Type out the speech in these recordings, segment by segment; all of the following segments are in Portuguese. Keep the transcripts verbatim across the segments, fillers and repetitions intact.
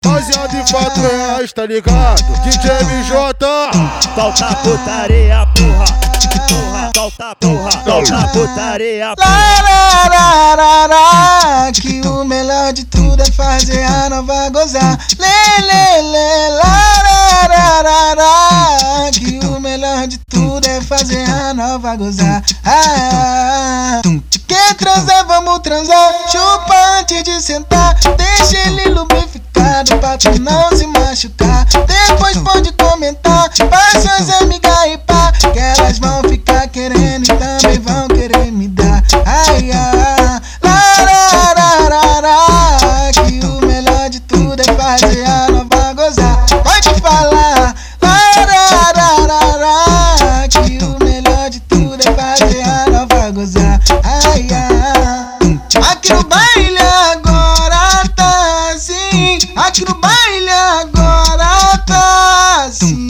Baseado em fato reais, tá ligado? D J M J. Solta putaria, porra, porra, solta porra, solta putaria, porra. Larararara, que o melhor de tudo é fazer a nova gozar. Lê, lê, lê, larararara, que o melhor de tudo é fazer a nova gozar. Ah, quer transar, vamos transar. Chupa antes de sentar, deixa ele lubrificado pra tu não se machucar. Depois pode comentar pra suas amigas e pá, que elas vão ficar querendo e também vão querer me dar. Ai, ai, larararara, que o melhor de tudo é fazer a nova gozar. Pode falar, larararara, que o melhor de tudo é fazer a nova gozar. Ai, ai, aqui no baile agora tá assim, aqui no baile agora tá assim.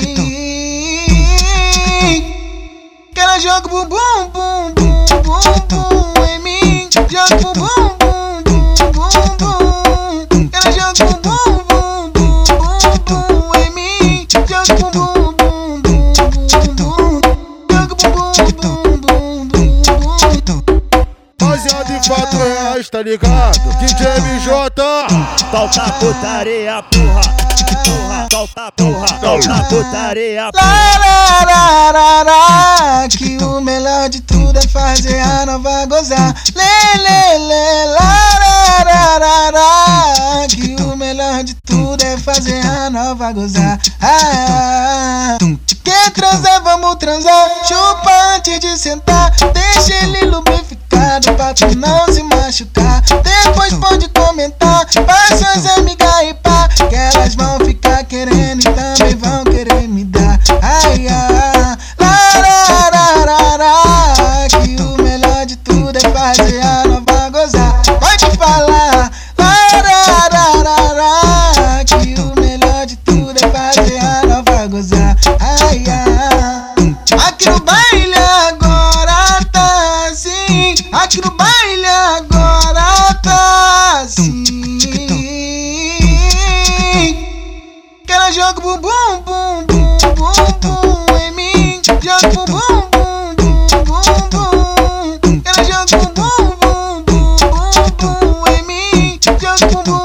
Que ela joga o bumbum, bum, bum, bum, bum em mim, joga o bumbum, bum, bum, bum, bum. Que ela joga o bumbum, bum, bum, bum, bum em mim, joga o bumbum, bum, bum, bum, bum. Joga o bumbum, bum, bum, bum, bum. Baseado em fato reais, tá ligado? D J M J. Solta putaria, porra, porra, solta porra, solta putaria, porra. Larararara, que o melhor de tudo é fazer a nova gozar. Lê, lê, lê, larararara, que o melhor de tudo é fazer a nova gozar. Ah, quer transar, vamos transar. Chupa antes de sentar, deixa ele lubrificado pra tu não se machucar. Depois pode comentar pra suas amigas e pá, que elas vão ficar querendo e também vão querer me dar. Ai, ai, larararara, que o melhor de tudo é fazer a nova gozar. Pode falar, larararara, que o melhor de tudo é fazer a nova gozar. Ai, ai, aqui no baile agora tá assim, aqui no baile agora tá assim. Que ela joga o bumbum, bum, bum, bum, bum em mim, joga o bumbum, bum, bum, bum, bum. Que ela joga o bumbum, bum, bum, bum, bum em mim, joga o bumbum.